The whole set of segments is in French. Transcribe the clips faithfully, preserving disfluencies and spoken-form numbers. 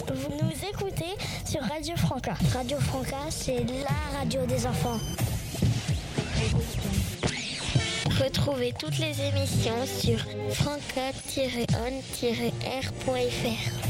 Vous nous écoutez sur Radio Franca. Radio Franca, c'est la radio des enfants. Retrouvez toutes les émissions sur franca tiret on tiret r point f r.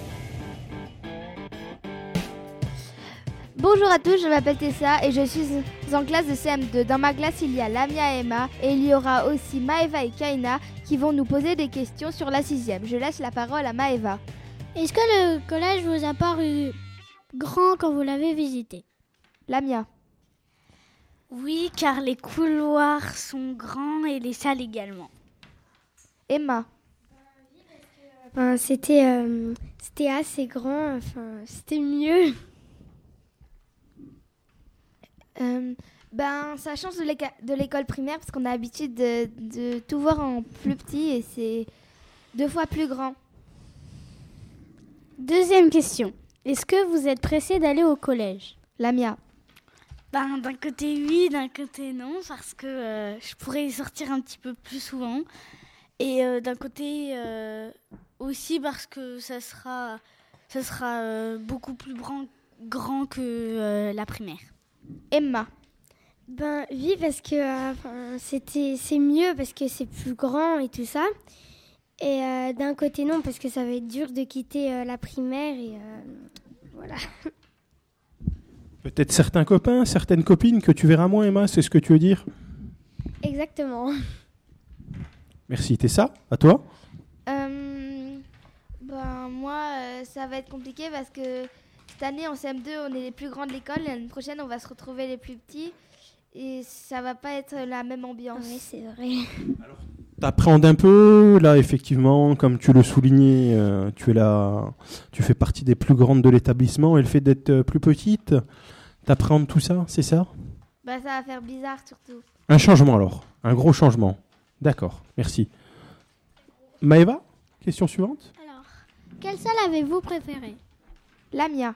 Bonjour à tous, je m'appelle Tessa et je suis en classe de C M deux. Dans ma classe, il y a Lamia et Emma et il y aura aussi Maëva et Kaina qui vont nous poser des questions sur la sixième. Je laisse la parole à Maëva. Est-ce que le collège vous a paru grand quand vous l'avez visité ? Lamia. Oui, car les couloirs sont grands et les salles également. Emma. Enfin, c'était, euh, c'était assez grand, enfin, c'était mieux. Euh, ben, ça change de, l'éca- de l'école primaire parce qu'on a l'habitude de, de tout voir en plus petit et c'est deux fois plus grand. Deuxième question. Est-ce que vous êtes pressé d'aller au collège ? Lamia. Ben, d'un côté oui, d'un côté non, parce que euh, je pourrais y sortir un petit peu plus souvent. Et euh, d'un côté euh, aussi parce que ça sera, ça sera euh, beaucoup plus grand, grand que euh, la primaire. Emma. Ben oui, parce que euh, c'était, c'est mieux parce que c'est plus grand et tout ça. Et euh, d'un côté non, parce que ça va être dur de quitter euh, la primaire et euh, voilà. Peut-être certains copains, certaines copines que tu verras moins, Emma, c'est ce que tu veux dire ? Exactement. Merci, Tessa. À toi ? Euh, ben, moi, euh, ça va être compliqué parce que cette année, en C M deux, on est les plus grands de l'école. L'année prochaine, on va se retrouver les plus petits. Et ça va pas être la même ambiance. Oui, c'est vrai. Alors, t'appréhendes un peu, là, effectivement, comme tu le soulignais, euh, tu es là, tu fais partie des plus grandes de l'établissement. Et le fait d'être euh, plus petite, t'appréhendes tout ça, c'est ça ? Ben, ça va faire bizarre, surtout. Un changement, alors. Un gros changement. D'accord, merci. Maëva, question suivante ? Alors, quelle salle avez-vous préférée ? Lamia.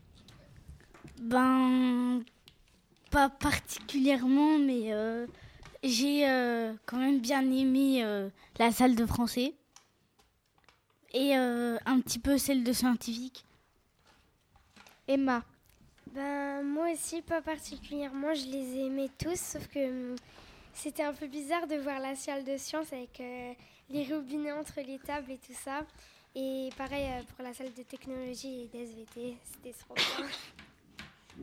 Ben, pas particulièrement, mais euh, j'ai euh, quand même bien aimé euh, la salle de français et euh, un petit peu celle de scientifique. Emma. Ben moi aussi, pas particulièrement. Je les aimais tous, sauf que hum, c'était un peu bizarre de voir la salle de sciences avec euh, les robinets entre les tables et tout ça. Et pareil euh, pour la salle de technologie et d'S V T, c'était trop bien. Tessa ?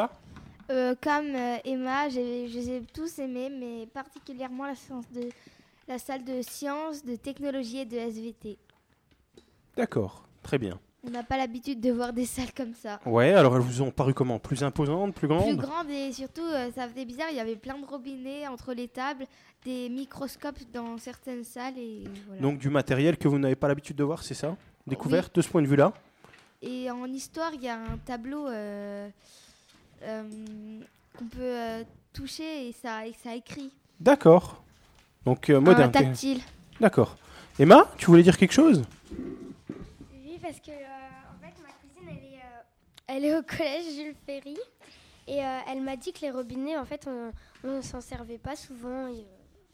Euh, comme euh, Emma, j'ai, je les ai tous aimés, mais particulièrement la, séance de, la salle de sciences, de technologie et de S V T. D'accord, très bien. On n'a pas l'habitude de voir des salles comme ça. Ouais, alors elles vous ont paru comment ? Plus imposantes, plus grandes ? Plus grandes et surtout, euh, ça faisait bizarre, il y avait plein de robinets entre les tables, des microscopes dans certaines salles et voilà. Donc du matériel que vous n'avez pas l'habitude de voir, c'est ça ? Découverte de ce point de vue-là ? Et en histoire, il y a un tableau euh, euh, qu'on peut euh, toucher et ça, et ça écrit. D'accord. Donc euh, moderne. Un tactile. D'accord. Emma, tu voulais dire quelque chose ? Oui, parce que euh, en fait, ma cousine, elle est, euh, elle est au collège Jules Ferry. Et euh, elle m'a dit que les robinets, en fait, on ne s'en servait pas souvent. Et,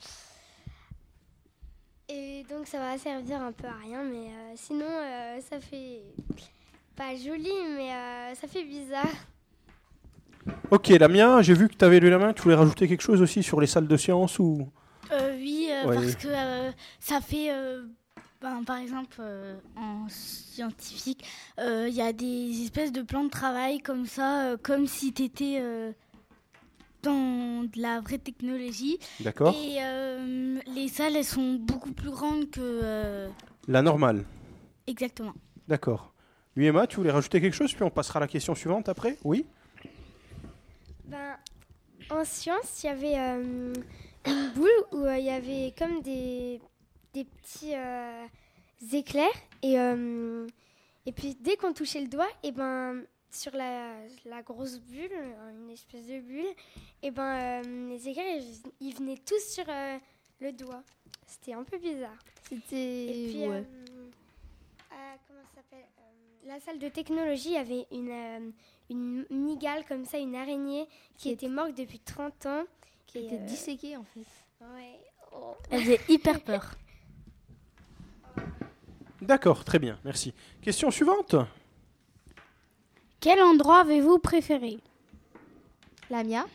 euh, et donc, ça va servir un peu à rien. Mais euh, sinon, euh, ça fait pas joli, mais euh, ça fait bizarre. Ok, Lamia, j'ai vu que tu avais levé la main. Tu voulais rajouter quelque chose aussi sur les salles de sciences ou... Euh, oui, euh, Ouais. parce que euh, ça fait, euh, ben, par exemple, euh, en scientifique, il euh, y a des espèces de plans de travail comme ça, euh, comme si tu étais euh, dans de la vraie technologie. D'accord. Et euh, les salles, elles sont beaucoup plus grandes que... euh, La normale. Exactement. D'accord. Oui, Emma, tu voulais rajouter quelque chose, puis on passera à la question suivante après ? Oui ? Ben, en sciences, il y avait euh, une boule où il euh, y avait comme des, des petits euh, éclairs. Et, euh, et puis, dès qu'on touchait le doigt, et ben, sur la, la grosse bulle, une espèce de bulle, et ben, euh, les éclairs, ils, ils venaient tous sur euh, le doigt. C'était un peu bizarre. C'était... Et puis, ouais. euh, euh, comment ça s'appelle euh, la salle de technologie, il y avait une... Euh, une mygale comme ça, une araignée qui, qui était morte depuis trente ans. Qui était euh... disséquée en fait. Ouais. Oh. Elle faisait hyper peur. D'accord, très bien, merci. Question suivante. Quel endroit avez-vous préféré? Lamia?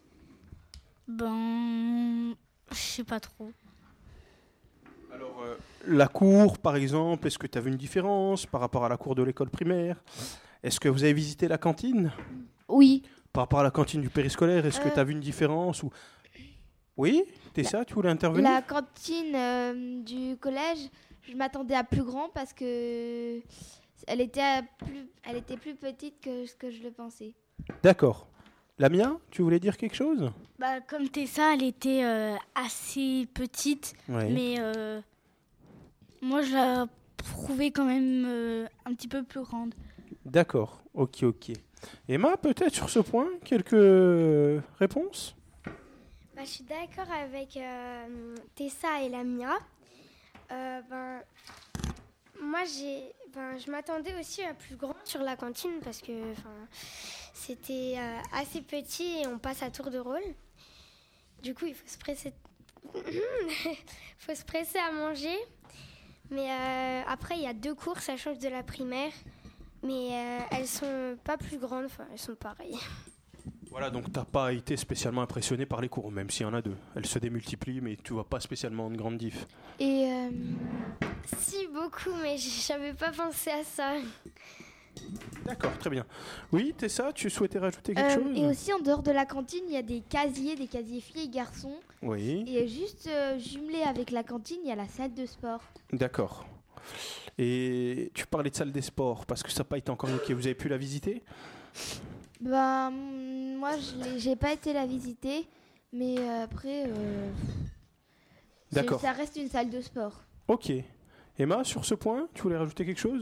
Ben, je sais pas trop. Alors, euh, la cour, par exemple, est-ce que tu as vu une différence par rapport à la cour de l'école primaire? Est-ce que vous avez visité la cantine? Oui. Par rapport à la cantine du périscolaire, est-ce que Euh. tu as vu une différence ou... Oui, t'es ça, tu voulais intervenir? La cantine euh, du collège, je m'attendais à plus grand parce que elle était, à plus, elle était plus petite que ce que je le pensais. D'accord. Lamia, tu voulais dire quelque chose? Bah, comme Tessa, elle était euh, assez petite, Oui. mais euh, moi, je la trouvais quand même euh, un petit peu plus grande. D'accord, ok, ok. Emma, peut-être sur ce point, quelques réponses? Bah, je suis d'accord avec euh, Tessa et Lamia. Euh, ben, moi, j'ai, ben, je m'attendais aussi à plus grand sur la cantine parce que c'était euh, assez petit et on passe à tour de rôle. Du coup, il faut se presser, faut se presser à manger. Mais euh, après, il y a deux cours, ça change de la primaire. Mais euh, elles sont pas plus grandes, enfin, elles sont pareilles. Voilà, donc t'as pas été spécialement impressionné par les cours, même s'il y en a deux. Elles se démultiplient, mais tu vois pas spécialement une grande diff. Et euh, Si, beaucoup, mais j'avais pas pensé à ça. D'accord, très bien. Oui, Tessa, tu souhaitais rajouter quelque euh, chose? et aussi en dehors de la cantine, il y a des casiers, des casiers filles et garçons. Oui, Et juste euh, jumelé avec la cantine, il y a la salle de sport. d'accord. Et tu parlais de salle des sports, parce que ça n'a pas été encore évoqué. Vous avez pu la visiter? Ben, mm, moi, je l'ai- j'ai pas été la visiter, mais euh, après, euh, c'est- D'accord. ça reste une salle de sport. Ok. Emma, sur ce point, tu voulais rajouter quelque chose?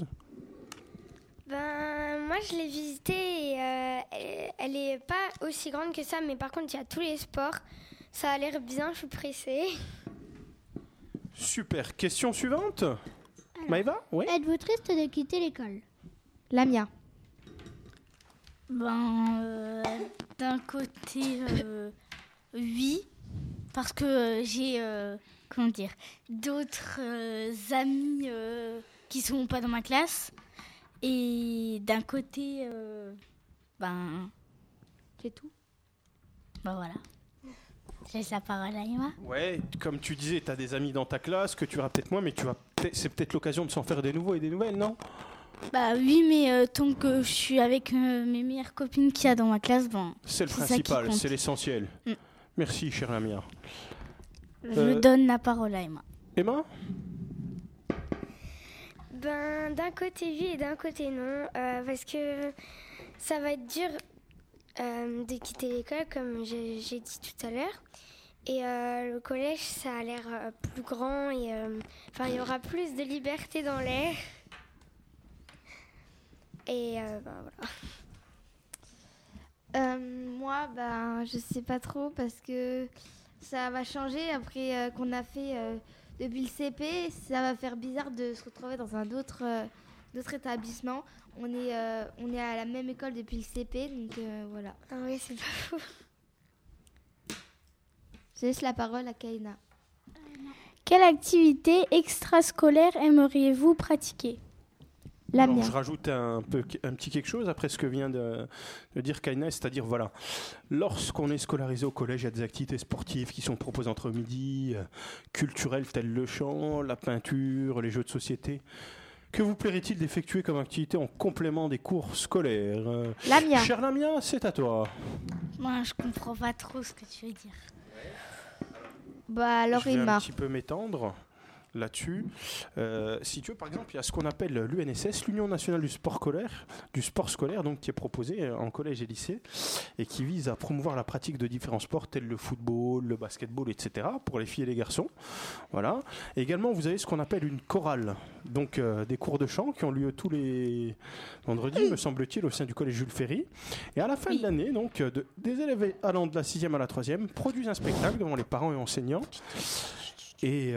Ben, moi, je l'ai visitée et euh, elle, elle est pas aussi grande que ça, mais par contre, il y a tous les sports. Ça a l'air bien, je suis pressée. Super. Question suivante. Maëva? Oui. Êtes-vous triste de quitter l'école? Lamia. Ben, euh, d'un côté, euh, oui, parce que euh, j'ai, euh, comment dire, d'autres euh, amis euh, qui sont pas dans ma classe. Et d'un côté, euh, ben, C'est tout. ben voilà. Je laisse la parole à Emma. Ouais, comme tu disais, tu as des amis dans ta classe que tu verras peut-être moins, mais tu vas peut-être- c'est peut-être l'occasion de s'en faire des nouveaux et des nouvelles, non? Bah oui, mais euh, tant que je suis avec euh, mes meilleures copines qu'il y a dans ma classe, bon, C'est le C'est ça qui principal, compte. c'est l'essentiel. Mm. Merci, chère Lamia. je Euh, donne la parole à Emma. Emma? Ben, d'un côté oui et d'un côté non, euh, parce que ça va être dur euh, de quitter l'école, comme j'ai j'ai dit tout à l'heure. Et euh, le collège, ça a l'air euh, plus grand et euh, enfin, il y aura plus de liberté dans l'air. Et euh, ben, voilà. Euh, moi, ben, je sais pas trop parce que ça va changer après euh, qu'on a fait euh, depuis le C P. Ça va faire bizarre de se retrouver dans un autre, euh, d'autre établissement. On est, euh, on est à la même école depuis le C P, donc euh, voilà. Ah oui, c'est pas fou. Je laisse la parole à Kaina. Quelle activité extrascolaire aimeriez-vous pratiquer? La Alors, mienne. je rajoute un, peu, un petit quelque chose après ce que vient de, de dire Kaina, c'est-à-dire, voilà, lorsqu'on est scolarisé au collège, il y a des activités sportives qui sont proposées entre midi, euh, culturelles telles le chant, la peinture, les jeux de société. Que vous plairait-il d'effectuer comme activité en complément des cours scolaires? Euh, La mienne. Cher Lamia, c'est à toi. Moi, je comprends pas trop ce que tu veux dire. Bah alors Je vais un Emma. petit peu m'étendre là-dessus. Euh, si tu veux, par exemple, il y a ce qu'on appelle l'U N S S, l'Union nationale du sport scolaire, du sport scolaire, donc qui est proposé en collège et lycée et qui vise à promouvoir la pratique de différents sports tels le football, le basketball, et cetera pour les filles et les garçons. Voilà. Et également, vous avez ce qu'on appelle une chorale, donc euh, des cours de chant qui ont lieu tous les vendredis, me semble-t-il, au sein du collège Jules Ferry. Et à la fin Oui. de l'année, donc, de- des élèves allant de la sixième à la troisième produisent un spectacle devant les parents et enseignants. Et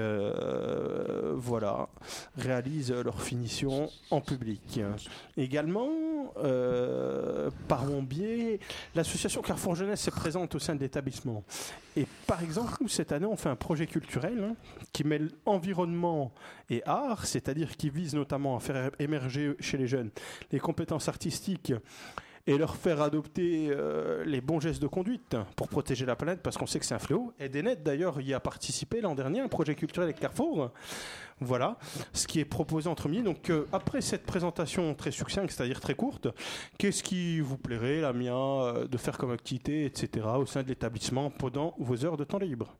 euh, voilà, réalisent leur finition en public. Également, euh, par mon biais, l'association Carrefour Jeunesse est présente au sein de l'établissement. Et par exemple, nous, cette année, on fait un projet culturel hein, qui mêle environnement et art, c'est-à-dire qui vise notamment à faire émerger chez les jeunes les compétences artistiques et leur faire adopter euh, les bons gestes de conduite pour protéger la planète, parce qu'on sait que c'est un fléau. Edenet, d'ailleurs, y a participé l'an dernier, un projet culturel avec Carrefour. Voilà, ce qui est proposé entre midi. Donc, euh, après cette présentation très succincte, c'est-à-dire très courte, qu'est-ce qui vous plairait, Lamia, euh, de faire comme activité, et cetera, au sein de l'établissement pendant vos heures de temps libre?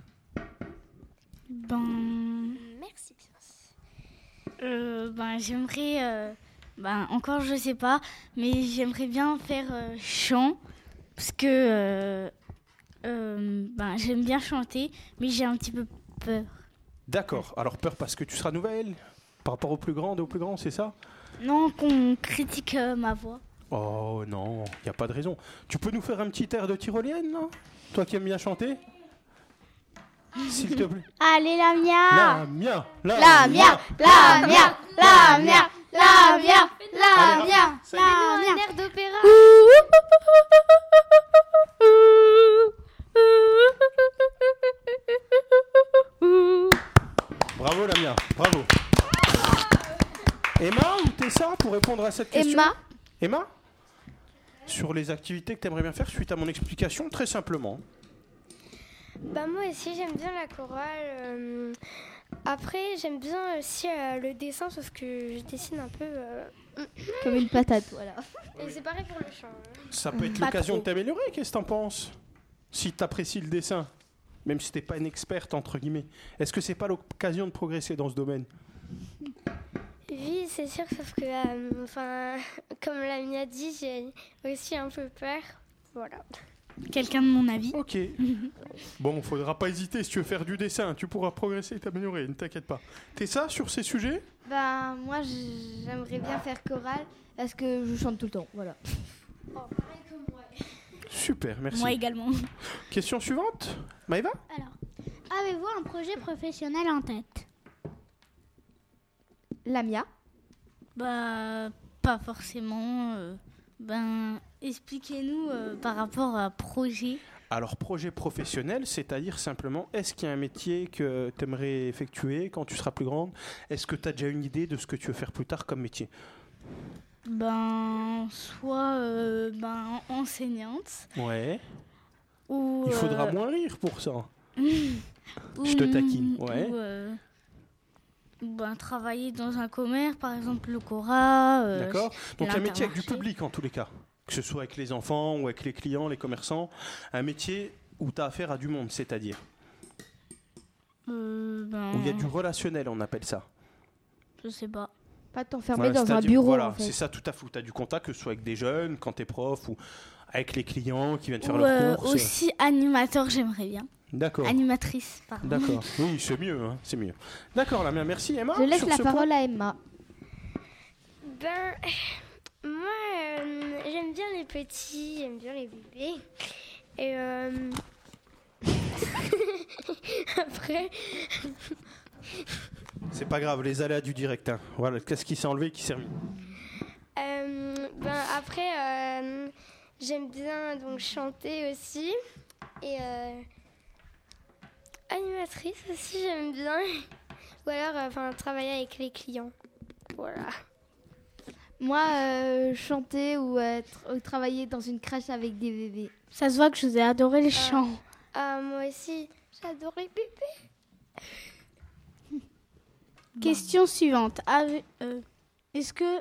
Ben, Merci. euh, ben j'aimerais... euh, Ben, encore, je sais pas, mais j'aimerais bien faire euh, chant, parce que euh, euh, ben, j'aime bien chanter, mais j'ai un petit peu peur. D'accord. Alors, peur parce que tu seras nouvelle par rapport aux plus grandes et aux plus grands, c'est ça? Non, qu'on critique euh, ma voix. Oh non, il n'y a pas de raison. Tu peux nous faire un petit air de tyrolienne, non? Toi qui aimes bien chanter? S'il te plaît. Allez, la mia. Lamia, La mia, la mia, la mia, la mia, la Allez, mia, ça y est. la mia. Un air d'opéra. Bravo Lamia, bravo. Emma ou Tessa pour répondre à cette question? Emma. Emma? Sur les activités que tu aimerais bien faire suite à mon explication, très simplement. Bah moi aussi j'aime bien la chorale. euh, Après j'aime bien aussi euh, le dessin sauf que je dessine un peu. euh, Comme une patate, voilà. Et c'est pareil pour le chant. hein. Ça peut être Pas l'occasion trop. de t'améliorer, qu'est-ce que t'en penses? Si t'apprécies le dessin, même si t'es pas une experte entre guillemets, est-ce que c'est pas l'occasion de progresser dans ce domaine? Oui c'est sûr sauf que euh, enfin comme l'ami a dit j'ai aussi un peu peur. Voilà. Quelqu'un de mon avis? Ok. Bon, faudra pas hésiter, si tu veux faire du dessin, tu pourras progresser et t'améliorer, ne t'inquiète pas. T'es ça sur ces sujets? Ben, moi, j- j'aimerais bien faire chorale parce que je chante tout le temps, voilà. Super, merci. Moi également. Question suivante, Maëva? Alors, avez-vous un projet professionnel en tête? La mia. Bah, pas forcément. euh, ben, expliquez-nous euh, par rapport à projet. Alors, projet professionnel, c'est-à-dire simplement, est-ce qu'il y a un métier que tu aimerais effectuer quand tu seras plus grande? Est-ce que tu as déjà une idée de ce que tu veux faire plus tard comme métier? Ben, soit euh, ben, enseignante. Ouais. Ou, Il faudra euh, moins rire pour ça. ou- Je te taquine, ou, ouais. euh, ou ben, travailler dans un commerce, par exemple le Cora. euh, D'accord. Donc, un métier avec du l'Intermarché. public en tous les cas. Que ce soit avec les enfants ou avec les clients, les commerçants. Un métier où tu as affaire à du monde, c'est-à-dire. euh, ben, Où il y a du relationnel, on appelle ça. Je sais pas. Pas t'enfermer Voilà, dans un c'est-à-dire, bureau, voilà, en fait. c'est ça tout à fait. Tu as du contact, que ce soit avec des jeunes, quand tu es prof, ou avec les clients qui viennent faire Ou leurs euh, courses. aussi animateur, j'aimerais bien. D'accord. Animatrice, pardon. D'accord. Oui, c'est mieux, hein, c'est mieux. D'accord, la mère, merci Emma. Je laisse sur la ce parole point. à Emma. Ben, moi, euh, j'aime bien les petits, j'aime bien les bébés. Et euh, après, C'est pas grave, les aléas du direct. Hein. Voilà, qu'est-ce qui s'est enlevé, qui s'est remis. euh, ben, après euh, j'aime bien donc chanter aussi. Et euh, animatrice aussi, j'aime bien. Ou alors, euh, enfin, travailler avec les clients. Voilà. Moi, euh, chanter ou, être, ou travailler dans une crèche avec des bébés. Ça se voit que je vous ai adoré les chants. Ah, moi aussi, j'adore les bébés. Question suivante. Ave- euh, est-ce que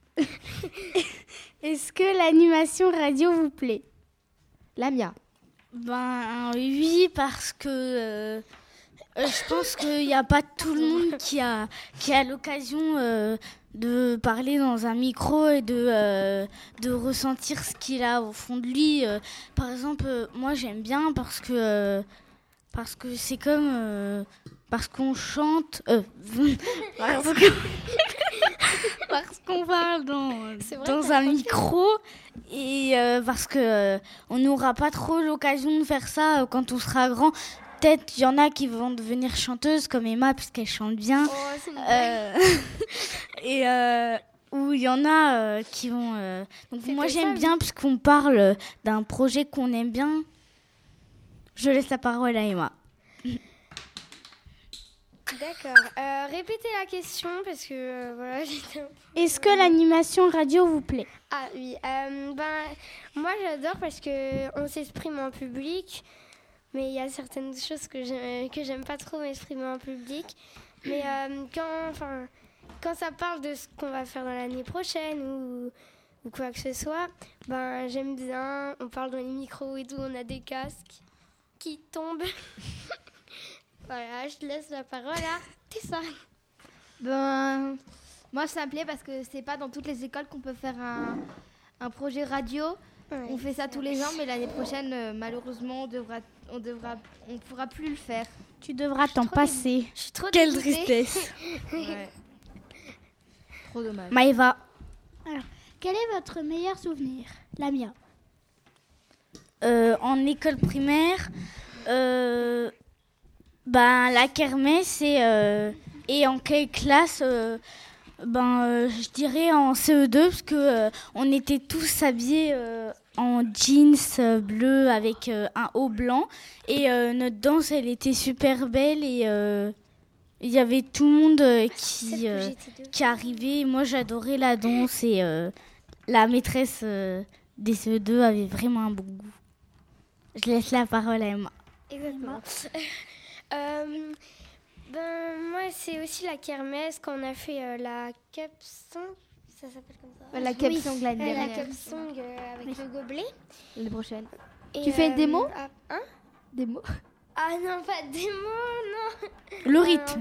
est-ce que l'animation radio vous plaît? La mia. Ben oui, parce que euh, euh, je pense qu'il n'y a pas tout le monde qui a, qui a l'occasion euh, de parler dans un micro et de, euh, de ressentir ce qu'il a au fond de lui. Euh, par exemple, euh, moi j'aime bien parce que euh, parce que c'est comme euh, parce qu'on chante, euh, parce que- parce qu'on parle dans, C'est vrai dans que un micro et euh, parce que euh, on n'aura pas trop l'occasion de faire ça euh, quand on sera grand. Peut-être il y en a qui vont devenir chanteuses comme Emma puisqu'elle chante bien. Oh, c'est une Euh, et, euh, où il y en a euh, qui vont... Euh... Donc C'était moi, j'aime ça, bien, puisqu'on parle d'un projet qu'on aime bien. Je laisse la parole à Emma. D'accord. Euh, répétez la question parce que euh, voilà, j'étais un peu- Est-ce que l'animation radio vous plaît? Ah oui. euh, ben, moi, j'adore parce que on s'exprime en public, mais il y a certaines choses que j'aime, que j'aime pas trop m'exprimer en public. Mais euh, quand, enfin, quand ça parle de ce qu'on va faire dans l'année prochaine ou, ou quoi que ce soit, ben j'aime bien. On parle dans les micros et tout, on a des casques qui tombent. Voilà, je te laisse la parole à Tessa. Ben, moi, ça me plaît parce que c'est pas dans toutes les écoles qu'on peut faire un, un projet radio. Ouais, On fait ça tous les ans, mais l'année prochaine, euh, malheureusement, on devra, on devra, on pourra plus le faire. Tu devras t'en trop passer. Je suis trop Quelle dégoûtée. tristesse. Ouais. Trop dommage. Maëva. Quel est votre meilleur souvenir? La mienne. Euh, en école primaire, euh, ben, la kermesse et, euh, et en quelle classe euh, ben, euh, je dirais en C E deux parce que euh, on était tous habillés euh, en jeans euh, bleu avec euh, un haut blanc et euh, notre danse elle était super belle et euh, il y avait tout le monde euh, Celle qui, que euh, j'étais deux. qui arrivait. Moi j'adorais la danse et euh, la maîtresse euh, des C E deux avait vraiment un bon goût. Je laisse la parole à Emma. Exactement. Euh, ben, moi, c'est aussi la kermesse quand on a fait euh, la capsong. Ça s'appelle comme ça La capsong l'année Euh, La dernière. capsong euh, avec le gobelet. L'année prochaine. Et, Tu fais une démo ah, hein Des mots. Ah non, pas de démo, non. Le Euh, rythme.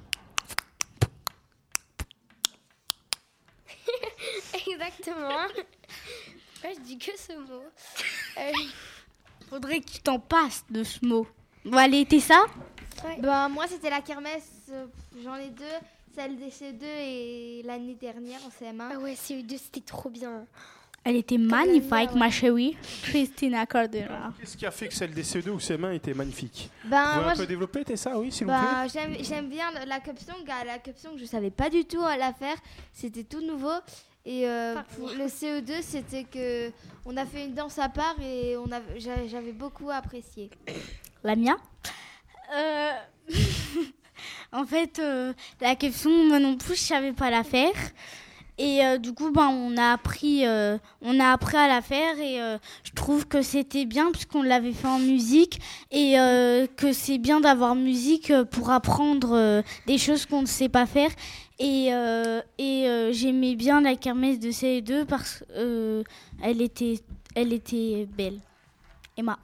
Exactement. Ouais, je dis que ce mot. Euh, Faudrait que tu t'en passes de ce mot. Bon, allez, t'es ça? Ben, moi, c'était la kermesse. euh, J'en ai deux. Celle des C E deux et l'année dernière en C M un. ah ouais, C E deux, c'était trop bien. Elle était la magnifique, mienne, ma chérie. Christina Cordera. Qu'est-ce qui a fait que celle des C E deux ou C M un était magnifique? Vous Ben, pouvez moi, un peu je- développer, t'es ça, oui, s'il vous plaît? ben, j'aime, j'aime bien la capsong. Ah, La capsong, je savais pas du tout à la faire. C'était tout nouveau. Et euh, Pareil. pour le C E deux, c'était que on a fait une danse à part et on a, j'a- j'avais beaucoup apprécié. La mienne euh... En fait, euh, la question, moi non plus, je savais pas la faire. Et euh, du coup, ben, on a appris, euh, on a appris à la faire et euh, je trouve que c'était bien puisqu'on l'avait fait en musique et euh, que c'est bien d'avoir musique euh, pour apprendre euh, des choses qu'on ne sait pas faire. Et, euh, et euh, j'aimais bien la kermesse de C E deux parce qu'elle elle était, elle était belle. Emma.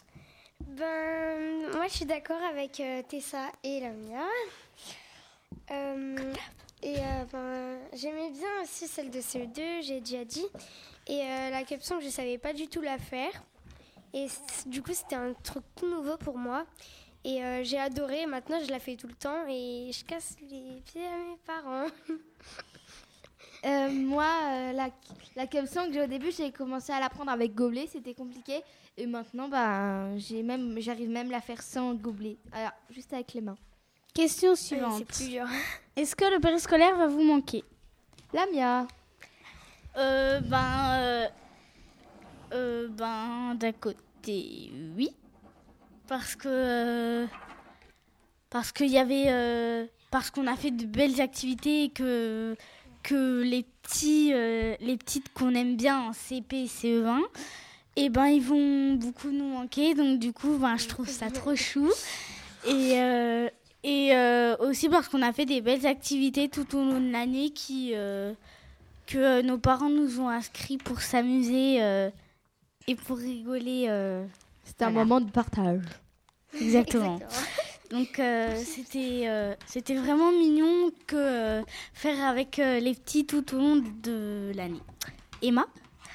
Ben, moi, je suis d'accord avec euh, Tessa et Lamia. Euh, et euh, ben, j'aimais bien aussi celle de C E deux, j'ai déjà dit. Et euh, la capsule, je ne savais pas du tout la faire. Et c- du coup, c'était un truc tout nouveau pour moi. Et euh, j'ai adoré. Maintenant, je la fais tout le temps et je casse les pieds à mes parents. Euh, moi, euh, la, la capsong, au début, j'ai commencé à l'apprendre avec gobelet, c'était compliqué. Et maintenant, bah, j'ai même, j'arrive même à la faire sans gobelet, alors, juste avec les mains. Question Ouais, suivante. c'est plus dur. Est-ce que le périscolaire va vous manquer? La Mia. Euh, ben, euh, euh, ben, d'un côté, oui, parce que euh, parce qu'il y avait, euh, parce qu'on a fait de belles activités et que que les petits, euh, les petites qu'on aime bien en C P et C E un, et ben ils vont beaucoup nous manquer, donc du coup, ben je trouve ça trop chou et euh, et euh, aussi parce qu'on a fait des belles activités tout au long de l'année qui euh, que euh, nos parents nous ont inscrits pour s'amuser euh, et pour rigoler. euh, C'était un Voilà. moment de partage. Exactement. Exactement. Donc euh, c'était euh, c'était vraiment mignon que euh, faire avec euh, les petits tout au long de l'année. Emma?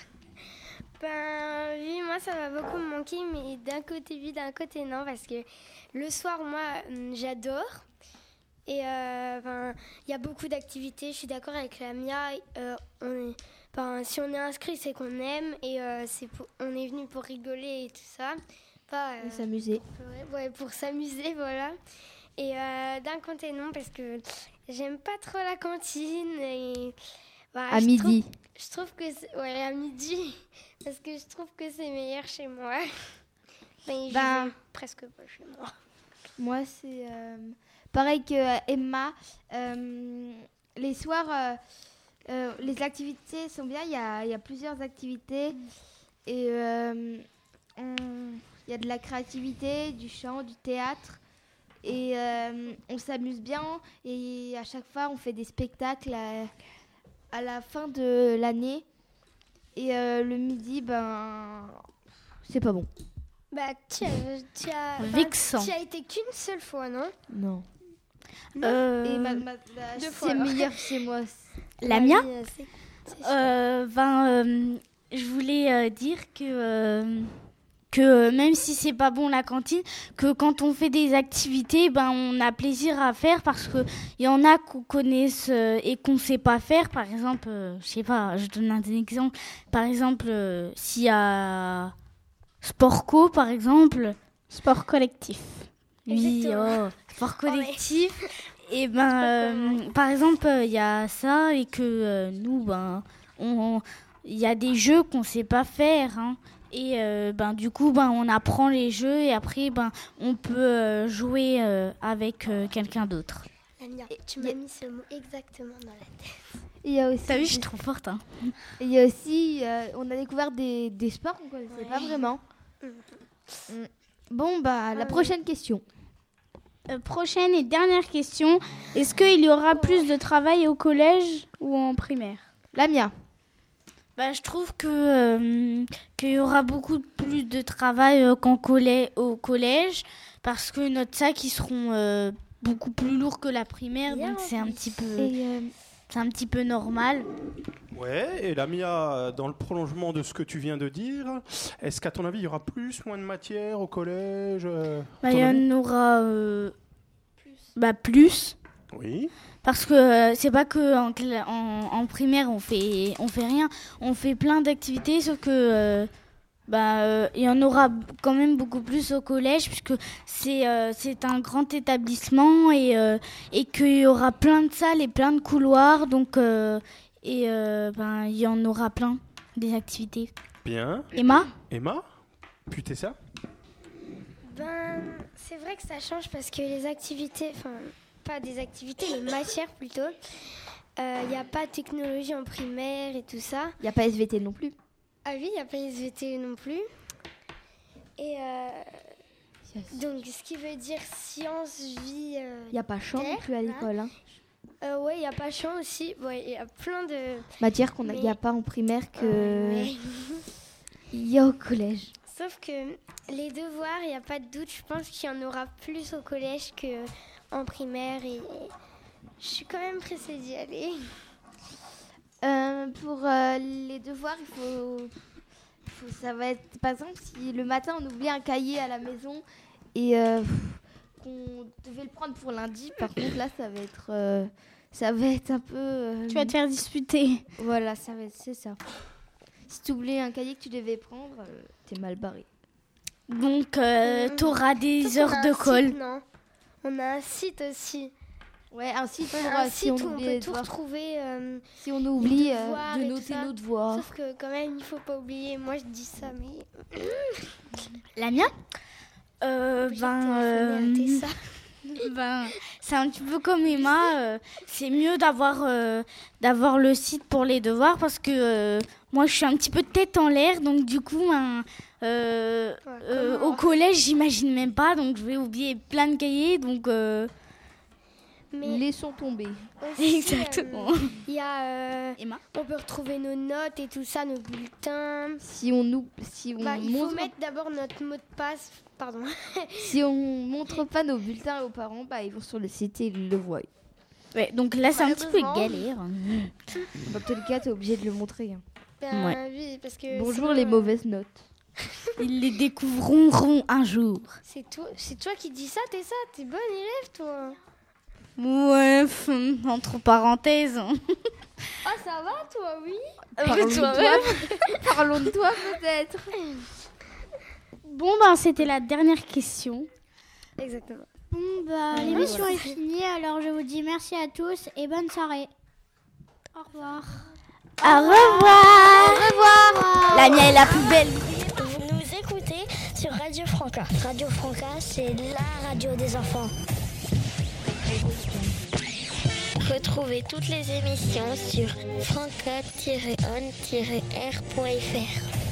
Ben oui, moi ça va beaucoup me manquer, mais d'un côté oui, d'un côté non, parce que le soir, moi, hum, j'adore. Et euh, ben, il y a beaucoup d'activités, je suis d'accord avec la Mia. Euh, on est, ben, si on est inscrit, c'est qu'on aime et euh, c'est pour- on est venu pour rigoler et tout ça. Pas, euh, Et s'amuser. Ouais, ouais, pour s'amuser, voilà. Et euh, d'un côté, non, parce que j'aime pas trop la cantine. Et Bah, À je midi. trouve- Je trouve que c'est... Ouais, à midi. Parce que je trouve que c'est meilleur chez moi. Mais je Ben- vais presque pas chez moi. Moi, c'est euh, pareil que euh, Emma. Euh, les soirs, euh, euh, les activités sont bien. Il y a, il y a plusieurs activités. Et euh, on- il y a de la créativité, du chant, du théâtre. Et euh, on s'amuse bien. Et à chaque fois, on fait des spectacles à, à la fin de l'année. Et euh, le midi, ben, c'est pas bon. Bah, tu as, tu as, bah, Vexant. tu as été qu'une seule fois, non? Non. Euh, Et ma, ma- la- deux fois, c'est alors. meilleur chez moi. La Oui, mienne euh, c'est- c'est sûr. Euh, ben, euh, je voulais euh, dire que, euh, que euh, même si c'est pas bon la cantine, que quand on fait des activités, ben, on a plaisir à faire parce que il y en a qu'on connaisse euh, et qu'on sait pas faire. Par exemple, euh, je sais pas, je donne un exemple. Par exemple, euh, s'il y a Sport Co, par exemple. Sport collectif. Oui, Exactement. oh, sport collectif. Et ben, euh, par exemple, il y a ça et que euh, nous, ben, on, il y a des jeux qu'on sait pas faire, hein. Et euh, ben, du coup, ben, on apprend les jeux et après, ben, on peut euh, jouer euh, avec euh, quelqu'un d'autre. Lamia, tu m'as mis ce mot exactement dans la tête. Il y a aussi, T'as vu, je suis trop forte, hein. il y a aussi euh, on a découvert des, des sports qu'on connaissait Ouais. pas vraiment. Mhm. Mm. Bon, bah, la Euh, prochaine question. Euh, prochaine et dernière question. Est-ce qu'il y aura plus de travail au collège ou en primaire? Lamia. Bah, je trouve que euh, qu'il y aura beaucoup plus de travail euh, qu'en collè- au collège parce que notre sac ils seront euh, beaucoup plus lourds que la primaire, Bien, donc c'est un oui. petit peu Et, euh, c'est un petit peu normal. Ouais, et Lamia, dans le prolongement de ce que tu viens de dire, est-ce qu'à ton avis, il y aura plus, moins de matière au collège euh, Bah, ton il y avis en aura euh, bah, plus. Oui. Parce que euh, c'est pas que en, cla- en, en primaire on fait on fait rien, on fait plein d'activités, sauf que euh, bah euh, il y en aura b- quand même beaucoup plus au collège puisque c'est euh, c'est un grand établissement et euh, et qu'il y aura plein de salles et plein de couloirs, donc euh, et euh, ben il y en aura plein des activités. Bien. Emma? Emma, putain ça Ben, c'est vrai que ça change parce que les activités, enfin, pas des activités, les matières plutôt, il n'y a pas de technologie en primaire et tout ça. il n'y a pas S V T non plus. Ah oui, il n'y a pas S V T non plus. Et euh, donc, ce qui veut dire science, vie. euh, Il n'y a pas chant non plus à l'école. Hein. euh, ouais, il n'y a pas chant aussi. Ouais, il y a plein de. Matière qu'on n'y a Mais- pas en primaire que Ouais. il y a au collège. Sauf que les devoirs, il n'y a pas de doute. Je pense qu'il y en aura plus au collège qu'en primaire. Et je suis quand même pressée d'y aller. Euh, pour euh, les devoirs, il faut, il faut- ça va être, par exemple, si le matin on oublie un cahier à la maison et euh, qu'on devait le prendre pour lundi, par contre là, ça va être, euh, ça va être un peu. euh, Tu vas te faire disputer. Voilà, ça va être, c'est ça. Si tu oublies un cahier que tu devais prendre, euh, t'es mal barré. Donc euh, Mhm. t'auras des Sauf heures qu'on a de un colle. site, non, on a un site aussi. Ouais, un site pour un euh, si site on où on oublie peut les tout devoirs. retrouver. euh, Si on oublie euh, devoirs de et tout noter ça. nos devoirs. Sauf que quand même, il faut pas oublier. Moi, je dis ça, mais La mienne euh, j'ai ben, téléphoné à Tessa. Ben, c'est un petit peu comme Emma. euh, c'est mieux d'avoir euh, d'avoir le site pour les devoirs parce que euh, moi, je suis un petit peu tête en l'air. Donc, du coup, ben, euh, Ouais, euh, comme au moi. collège, j'imagine même pas. Donc, je vais oublier plein de cahiers. Donc, euh, Mais Laissons tomber. aussi, exactement. euh, Il y a, euh, Emma on peut retrouver nos notes et tout ça, nos bulletins. Si on nous, si on Bah, il faut montre, mettre d'abord notre mot de passe. Pardon. si on montre pas nos bulletins aux parents, bah ils vont sur le site et ils le voient. Ouais, donc là, c'est un petit peu Malheureusement. galère. Dans tous les cas, t'es obligé de le montrer. hein. Ben, Ouais. oui, parce que Bonjour sinon, les euh, mauvaises notes. Ils les découvriront un jour. C'est toi, c'est toi qui dis ça, t'es ça, t'es bonne élève, toi. Ouais, f- entre parenthèses. Ah, ça va, toi, oui. Parlons de toi, toi, Parlons de toi peut-être. Bon, ben, c'était la dernière question. Exactement. Bon, bah, l'émission est finie. Alors, je vous dis merci à tous et bonne soirée. Au revoir. Au revoir. Au revoir. La mienne est la plus belle. Vous nous écoutez sur Radio Franca. Radio Franca, c'est la radio des enfants. Retrouvez toutes les émissions sur franca tiret on tiret r point f r.